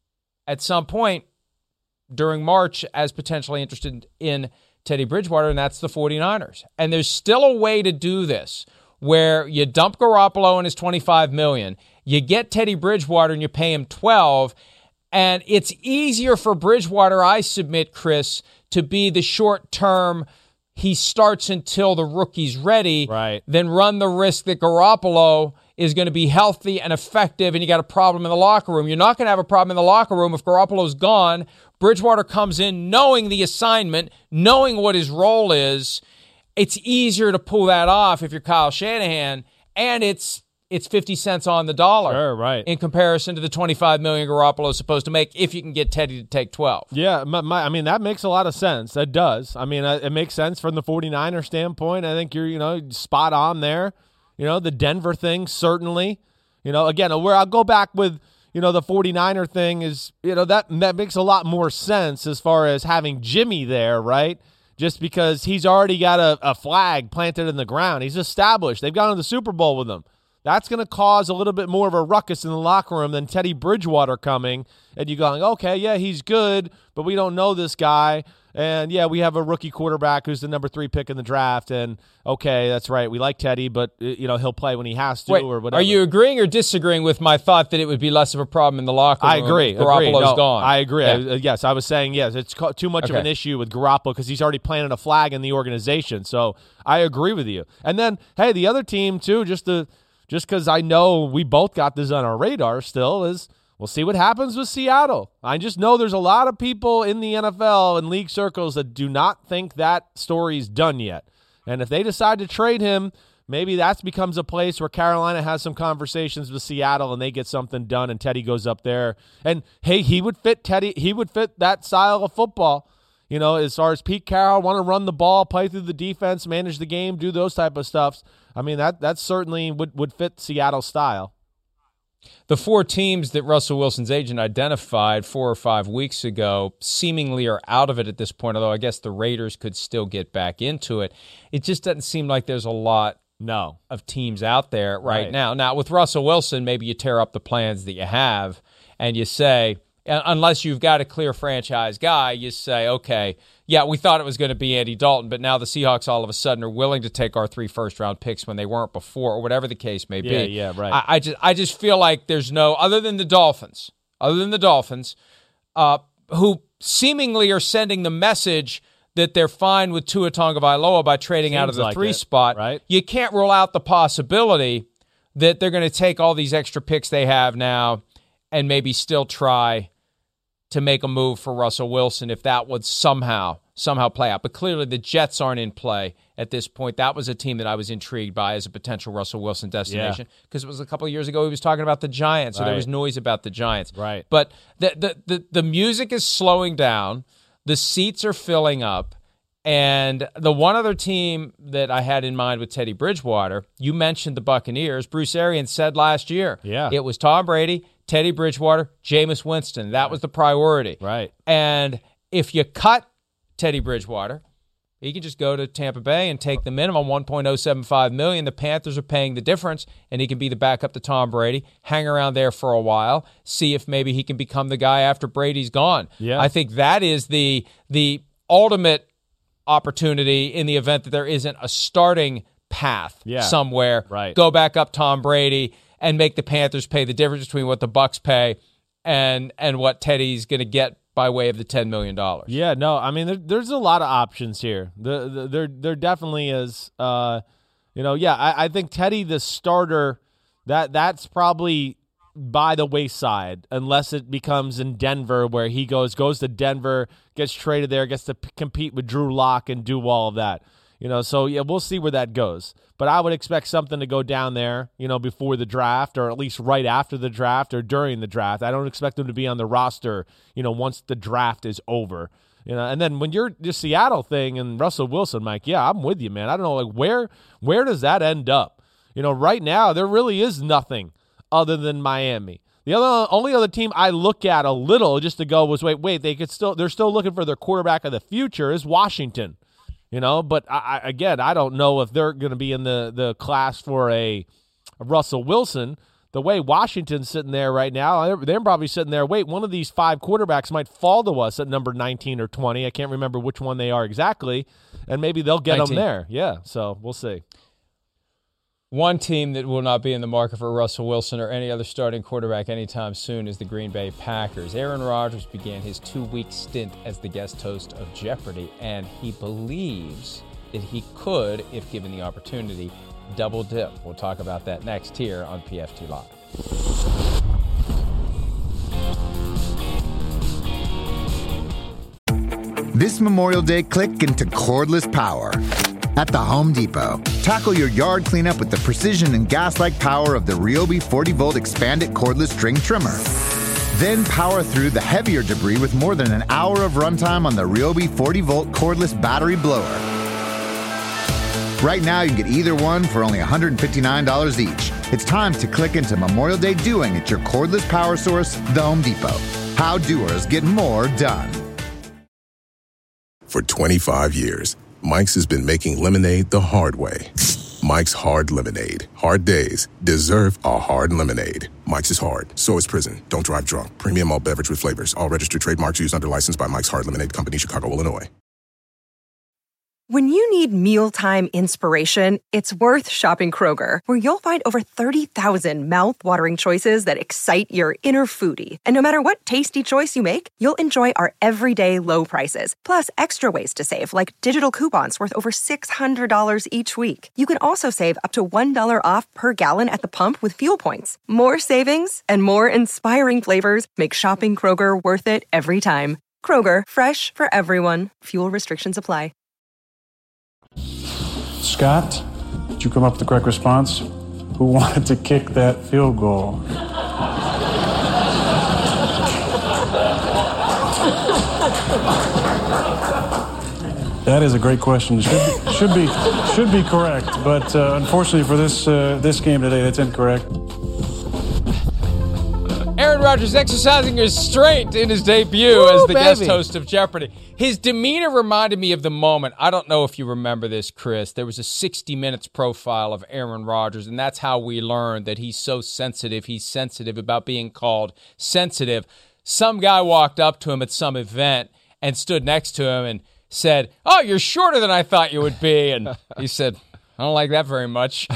at some point during March as potentially interested in Teddy Bridgewater, and that's the 49ers. And there's still a way to do this where you dump Garoppolo and his twenty-five million dollars, you get Teddy Bridgewater and you pay him twelve, and it's easier for Bridgewater, I submit, Chris, to be the short-term he starts until the rookie's ready, right. then run the risk that Garoppolo is going to be healthy and effective and you got a problem in the locker room. You're not going to have a problem in the locker room if Garoppolo's gone. Bridgewater comes in knowing the assignment, knowing what his role is. It's easier to pull that off if you're Kyle Shanahan, and it's it's fifty cents on the dollar sure, right. in comparison to the twenty-five million dollars Garoppolo is supposed to make if you can get Teddy to take twelve. Yeah, my, my, I mean, that makes a lot of sense. That does. I mean, it makes sense from the 49er standpoint. I think you're, you know, spot on there. You know, the Denver thing, certainly. You know, again, where I'll go back with, you know, the 49er thing is, you know, that that makes a lot more sense as far as having Jimmy there, right? Just because he's already got a, a flag planted in the ground. He's established. They've gone to the Super Bowl with him. That's going to cause a little bit more of a ruckus in the locker room than Teddy Bridgewater coming and you going, okay, yeah, he's good, but we don't know this guy. And, yeah, we have a rookie quarterback who's the number three pick in the draft. And, okay, that's right. We like Teddy, but, you know, he'll play when he has to. Wait, or whatever. Are you agreeing or disagreeing with my thought that it would be less of a problem in the locker room I agree. if Garoppolo's agree. No, gone? I agree. Yeah. I, yes, I was saying, yes, it's ca- too much okay. of an issue with Garoppolo because he's already planted a flag in the organization. So I agree with you. And then, hey, the other team, too, just to – just because I know we both got this on our radar still, is we'll see what happens with Seattle. I just know there's a lot of people in the N F L and league circles that do not think that story's done yet. And if they decide to trade him, maybe that becomes a place where Carolina has some conversations with Seattle and they get something done and Teddy goes up there. And, hey, he would fit Teddy. He would fit that style of football. You know, as far as Pete Carroll, want to run the ball, play through the defense, manage the game, do those type of stuffs. I mean, that that certainly would, would fit Seattle's style. The four teams that Russell Wilson's agent identified four or five weeks ago seemingly are out of it at this point, although I guess the Raiders could still get back into it. It just doesn't seem like there's a lot no. of teams out there right, right now. Now, with Russell Wilson, maybe you tear up the plans that you have and you say, unless you've got a clear franchise guy, you say, okay, yeah, we thought it was going to be Andy Dalton, but now the Seahawks all of a sudden are willing to take our three first-round picks when they weren't before, or whatever the case may be. Yeah, yeah, right. I, I just, I just feel like there's no, other than the Dolphins, other than the Dolphins, uh, who seemingly are sending the message that they're fine with Tua Tagovailoa by trading Seems out of the like three it, spot. right? You can't rule out the possibility that they're going to take all these extra picks they have now and maybe still try to make a move for Russell Wilson if that would somehow, somehow play out. But clearly the Jets aren't in play at this point. That was a team that I was intrigued by as a potential Russell Wilson destination because yeah. it was a couple of years ago he was talking about the Giants, so right. there was noise about the Giants. Right. But the, the, the, the music is slowing down. The seats are filling up. And the one other team that I had in mind with Teddy Bridgewater, you mentioned the Buccaneers. Bruce Arians said last year yeah. it was Tom Brady, Teddy Bridgewater, Jameis Winston. That was the priority. Right. And if you cut Teddy Bridgewater, he can just go to Tampa Bay and take the minimum, one point oh seven five million dollars. The Panthers are paying the difference, and he can be the backup to Tom Brady, hang around there for a while, see if maybe he can become the guy after Brady's gone. Yeah. I think that is the the ultimate opportunity in the event that there isn't a starting path yeah. somewhere. Right. Go back up Tom Brady and make the Panthers pay the difference between what the Bucs pay and and what Teddy's going to get by way of the ten million dollars. Yeah, no, I mean, there, there's a lot of options here. The, the, there there definitely is. Uh, you know, yeah, I, I think Teddy, the starter, that that's probably by the wayside unless it becomes in Denver where he goes goes to Denver, gets traded there, gets to p- compete with Drew Lock and do all of that. You know, so yeah, we'll see where that goes. But I would expect something to go down there, you know, before the draft or at least right after the draft or during the draft. I don't expect him to be on the roster, you know, once the draft is over. You know, and then when you're the Seattle thing and Russell Wilson, Mike, yeah, I'm with you, man. I don't know, like where where does that end up? You know, right now there really is nothing other than Miami. The other only other team I look at a little just to go was wait, wait, they could still they're still looking for their quarterback of the future is Washington. You know, but I, again, I don't know if they're going to be in the, the class for a, a Russell Wilson. The way Washington's sitting there right now, they're, they're probably sitting there, wait, one of these five quarterbacks might fall to us at number nineteen or twenty. I can't remember which one they are exactly, and maybe they'll get nineteen. Them there. Yeah, so we'll see. One team that will not be in the market for Russell Wilson or any other starting quarterback anytime soon is the Green Bay Packers. Aaron Rodgers began his two-week stint as the guest host of Jeopardy, and he believes that he could, if given the opportunity, double dip. We'll talk about that next here on P F T Live. This Memorial Day, click into cordless power. At the Home Depot, tackle your yard cleanup with the precision and gas-like power of the Ryobi forty volt expanded cordless string trimmer. Then power through the heavier debris with more than an hour of runtime on the Ryobi forty volt cordless battery blower. Right now, you can get either one for only one hundred fifty-nine dollars each. It's time to click into Memorial Day doing at your cordless power source, the Home Depot. How doers get more done. For twenty-five years, Mike's has been making lemonade the hard way. Mike's Hard Lemonade. Hard days deserve a hard lemonade. Mike's is hard, so is prison. Don't drive drunk. Premium malt beverage with flavors. All registered trademarks used under license by Mike's Hard Lemonade Company, Chicago, Illinois. When you need mealtime inspiration, it's worth shopping Kroger, where you'll find over thirty thousand mouth-watering choices that excite your inner foodie. And no matter what tasty choice you make, you'll enjoy our everyday low prices, plus extra ways to save, like digital coupons worth over six hundred dollars each week. You can also save up to one dollar off per gallon at the pump with fuel points. More savings and more inspiring flavors make shopping Kroger worth it every time. Kroger, fresh for everyone. Fuel restrictions apply. Scott, did you come up with the correct response? Who wanted to kick that field goal? That is a great question. Should be, should be, should be correct, but uh, unfortunately for this uh, this game today, that's incorrect. Aaron Rodgers exercising restraint in his debut Ooh, as the baby. guest host of Jeopardy. His demeanor reminded me of the moment. I don't know if you remember this, Chris. There was a sixty minutes profile of Aaron Rodgers, and that's how we learned that he's so sensitive. He's sensitive about being called sensitive. Some guy walked up to him at some event and stood next to him and said, "Oh, you're shorter than I thought you would be." And he said, "I don't like that very much."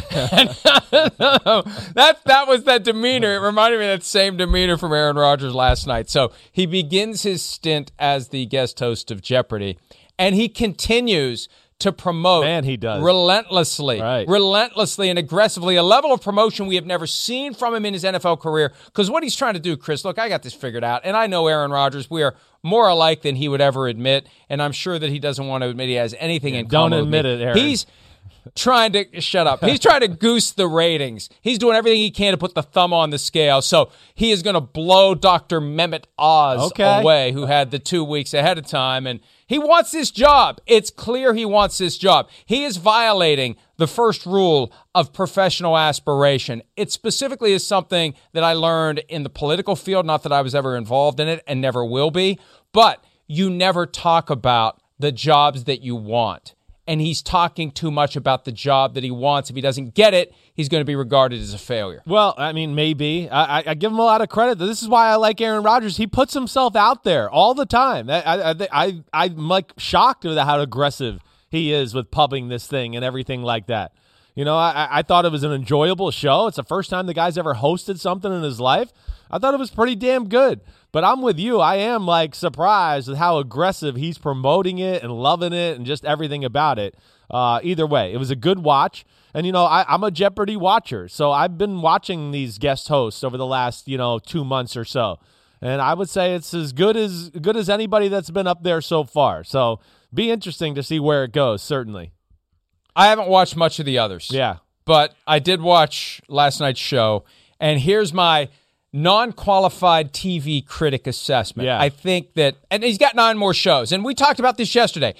that that was that demeanor. It reminded me of that same demeanor from Aaron Rodgers last night. So he begins his stint as the guest host of Jeopardy, and he continues to promote Man, he does. relentlessly, Right. relentlessly and aggressively, a level of promotion we have never seen from him in his N F L career. Because what he's trying to do, Chris, look, I got this figured out, and I know Aaron Rodgers. We are more alike than he would ever admit, and I'm sure that he doesn't want to admit he has anything in Don't common admit with me. it, Aaron. He's trying to shut up. He's trying to goose the ratings. He's doing everything he can to put the thumb on the scale. So he is going to blow Doctor Mehmet Oz Okay. away, who had the two weeks ahead of time. And he wants this job. It's clear he wants this job. He is violating the first rule of professional aspiration. It specifically is something that I learned in the political field, not that I was ever involved in it and never will be, but you never talk about the jobs that you want. And he's talking too much about the job that he wants. If he doesn't get it, he's going to be regarded as a failure. Well, I mean, maybe. I, I, I give him a lot of credit. This is why I like Aaron Rodgers. He puts himself out there all the time. I, I, I, I'm like shocked at how aggressive he is with pubbing this thing and everything like that. You know, I, I thought it was an enjoyable show. It's the first time the guy's ever hosted something in his life. I thought it was pretty damn good. But I'm with you. I am, like, surprised at how aggressive he's promoting it and loving it and just everything about it. Uh, either way, it was a good watch. And, you know, I, I'm a Jeopardy watcher, so I've been watching these guest hosts over the last, you know, two months or so. And I would say it's as good as good as anybody that's been up there so far. So be interesting to see where it goes, certainly. I haven't watched much of the others. Yeah. But I did watch last night's show, and here's my non-qualified T V critic assessment. Yeah. I think that, and he's got nine more shows, and we talked about this yesterday.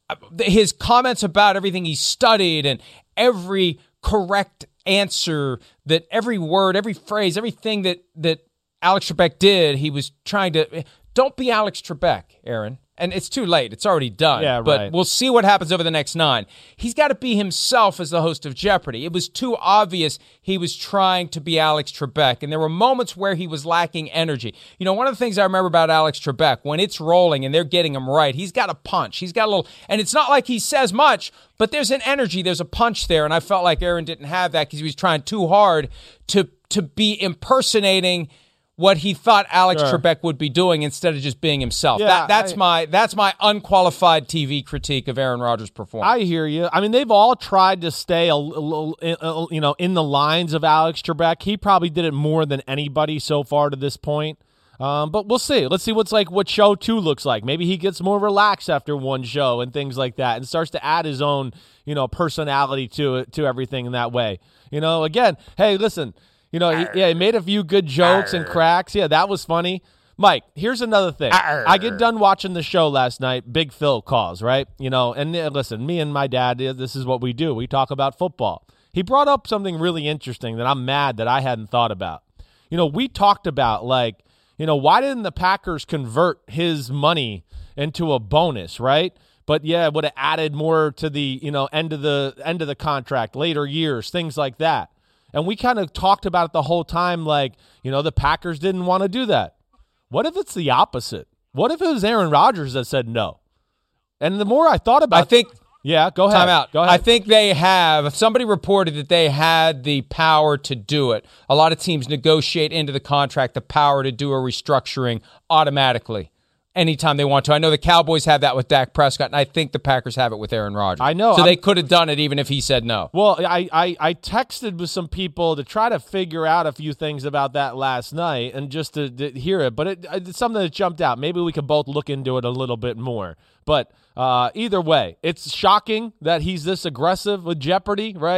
His comments about everything he studied and every correct answer, that every word, every phrase, everything that, that Alex Trebek did, he was trying to, don't be Alex Trebek, Aaron. And it's too late. It's already done. Yeah, but right. we'll see what happens over the next nine. He's got to be himself as the host of Jeopardy. It was too obvious he was trying to be Alex Trebek, and there were moments where he was lacking energy. You know, one of the things I remember about Alex Trebek, when it's rolling and they're getting him right, he's got a punch. He's got a little, and it's not like he says much, but there's an energy, there's a punch there, and I felt like Aaron didn't have that because he was trying too hard to to be impersonating what he thought Alex Sure. Trebek would be doing instead of just being himself. Yeah, that, that's I- my that's my unqualified T V critique of Aaron Rodgers' performance. I hear you. I mean, they've all tried to stay a little, you know, in the lines of Alex Trebek. He probably did it more than anybody so far to this point. Um, but we'll see. Let's see what's like what show two looks like. Maybe he gets more relaxed after one show and things like that, and starts to add his own, you know, personality to it, to everything in that way. You know, again, hey, listen. You know, he, yeah, he made a few good jokes and cracks. Yeah, that was funny. Mike, here's another thing. I get done watching the show last night. Big Phil calls, right? You know, and uh, listen, me and my dad, uh, this is what we do. We talk about football. He brought up something really interesting that I'm mad that I hadn't thought about. You know, we talked about, like, you know, why didn't the Packers convert his money into a bonus, right? But yeah, it would have added more to the, you know, end of the end of the contract, later years, things like that. And we kind of talked about it the whole time, like, you know, the Packers didn't want to do that. What if it's the opposite? What if it was Aaron Rodgers that said no? And the more I thought about I think it, yeah, go ahead. Time out. Go ahead. I think they have, somebody reported that they had the power to do it. A lot of teams negotiate into the contract the power to do a restructuring automatically anytime they want to. I know the Cowboys have that with Dak Prescott, and I think the Packers have it with Aaron Rodgers. I know. So I'm, they could have done it even if he said no. Well, I, I, I texted with some people to try to figure out a few things about that last night and just to, to hear it. But it, it's something that jumped out. Maybe we could both look into it a little bit more. But uh, either way, it's shocking that he's this aggressive with Jeopardy, right?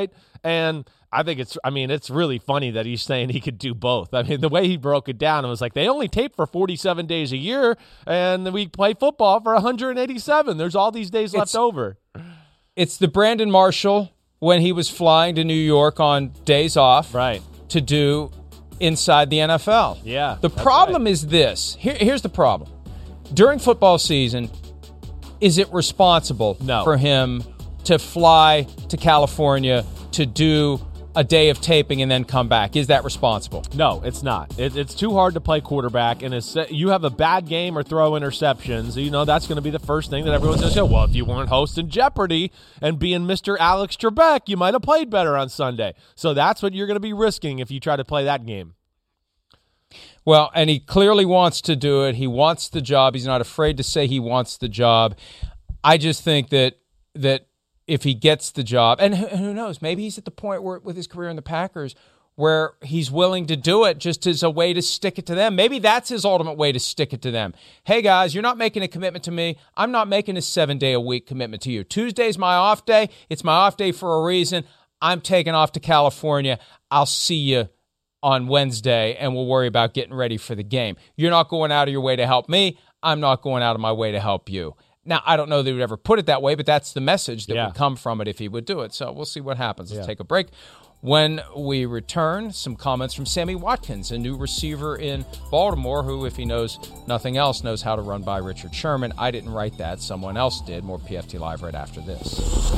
And I think it's, I mean, it's really funny that he's saying he could do both. I mean, the way he broke it down, it was like they only tape for forty-seven days a year, and we play football for one hundred eighty-seven. There's all these days left it's, over. It's the Brandon Marshall when he was flying to New York on days off right. to do inside the N F L. Yeah. The problem right. is this. Here, here's the problem. During football season, is it responsible no. for him to fly to California to do a day of taping and then come back? Is that responsible? No, it's not. It, it's too hard to play quarterback, and it's, you have a bad game or throw interceptions. You know, that's going to be the first thing that everyone's going to say. Well, if you weren't hosting Jeopardy and being Mister Alex Trebek, you might have played better on Sunday. So that's what you're going to be risking if you try to play that game. Well, and he clearly wants to do it. He wants the job. He's not afraid to say he wants the job. I just think that that if he gets the job, and who knows, maybe he's at the point where with his career in the Packers where he's willing to do it just as a way to stick it to them. Maybe that's his ultimate way to stick it to them. Hey, guys, you're not making a commitment to me. I'm not making a seven-day-a-week commitment to you. Tuesday's my off day. It's my off day for a reason. I'm taking off to California. I'll see you on Wednesday, and we'll worry about getting ready for the game. You're not going out of your way to help me. I'm not going out of my way to help you. Now, I don't know that he would ever put it that way, but that's the message that yeah. would come from it if he would do it. So we'll see what happens. Let's yeah. take a break. When we return, some comments from Sammy Watkins, a new receiver in Baltimore who, if he knows nothing else, knows how to run by Richard Sherman. I didn't write that. Someone else did. More P F T Live right after this.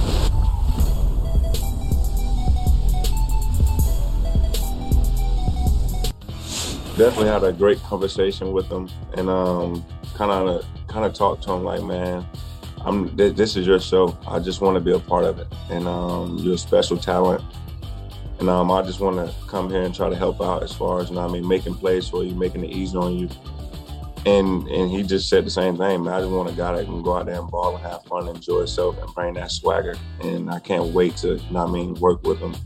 Definitely had a great conversation with him, and um, kind of kind of talked to him like, man, I'm th- this is your show. I just want to be a part of it, and um, you're a special talent, and um, I just want to come here and try to help out as far as, you know what I mean, making plays for you, making it easy on you. And and he just said the same thing, man. I just want a guy that can go out there and ball and have fun, and enjoy himself, and bring that swagger. And I can't wait to, you know what I mean, work with him.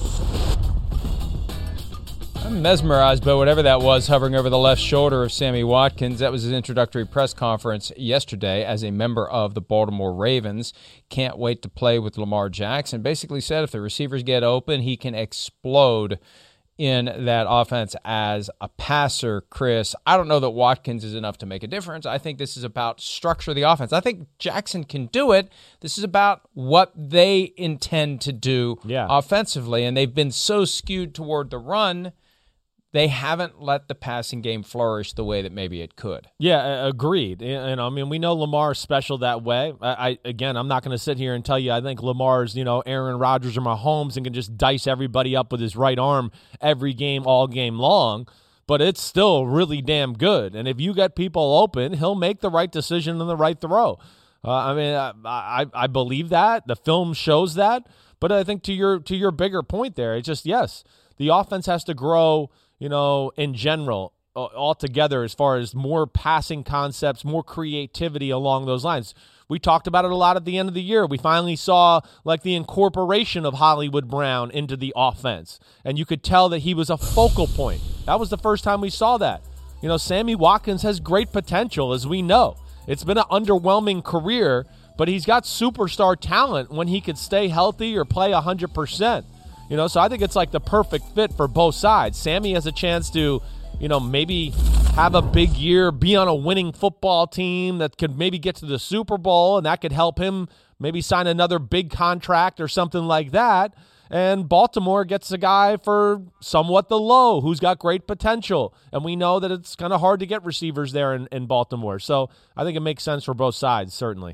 I'm mesmerized by whatever that was hovering over the left shoulder of Sammy Watkins. That was his introductory press conference yesterday as a member of the Baltimore Ravens. Can't wait to play with Lamar Jackson. Basically said if the receivers get open, he can explode in that offense as a passer, Chris. I don't know that Watkins is enough to make a difference. I think this is about structure of the offense. I think Jackson can do it. This is about what they intend to do yeah. offensively, and they've been so skewed toward the run, they haven't let the passing game flourish the way that maybe it could. Yeah, agreed. And I mean, we know Lamar's special that way. I, I again, I'm not going to sit here and tell you I think Lamar's, you know, Aaron Rodgers or Mahomes and can just dice everybody up with his right arm every game, all game long. But it's still really damn good. And if you get people open, he'll make the right decision and the right throw. Uh, I mean, I, I I believe that. The film shows that. But I think to your to your bigger point there, it's just, yes, the offense has to grow, you know, in general, uh, altogether, as far as more passing concepts, more creativity along those lines. We talked about it a lot at the end of the year. We finally saw like the incorporation of Hollywood Brown into the offense, and you could tell that he was a focal point. That was the first time we saw that. You know, Sammy Watkins has great potential, as we know. It's been an underwhelming career, but he's got superstar talent when he could stay healthy or play one hundred percent. You know, so I think it's like the perfect fit for both sides. Sammy has a chance to, you know, maybe have a big year, be on a winning football team that could maybe get to the Super Bowl, and that could help him maybe sign another big contract or something like that. And Baltimore gets a guy for somewhat the low who's got great potential. And we know that it's kind of hard to get receivers there in, in Baltimore. So I think it makes sense for both sides, certainly.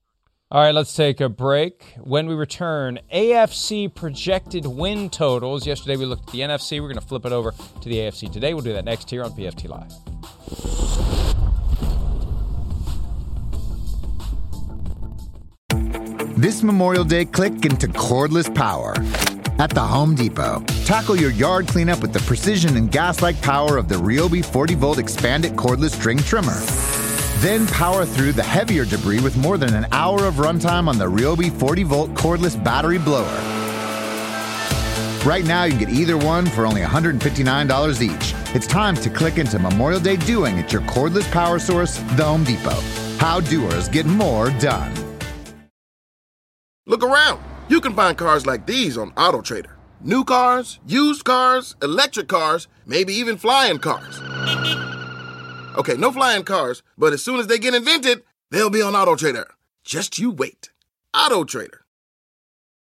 All right, let's take a break. When we return, A F C projected win totals. Yesterday we looked at the N F C. We're going to flip it over to the A F C today. We'll do that next here on P F T Live. This Memorial Day, click into cordless power. At the Home Depot, tackle your yard cleanup with the precision and gas-like power of the Ryobi forty volt expanded cordless string trimmer. Then power through the heavier debris with more than an hour of runtime on the Ryobi forty volt cordless battery blower. Right now, you can get either one for only one hundred fifty-nine dollars each. It's time to click into Memorial Day doing at your cordless power source, the Home Depot. How doers get more done. Look around. You can find cars like these on AutoTrader. New cars, used cars, electric cars, maybe even flying cars. Okay, no flying cars, but as soon as they get invented, they'll be on AutoTrader. Just you wait. AutoTrader.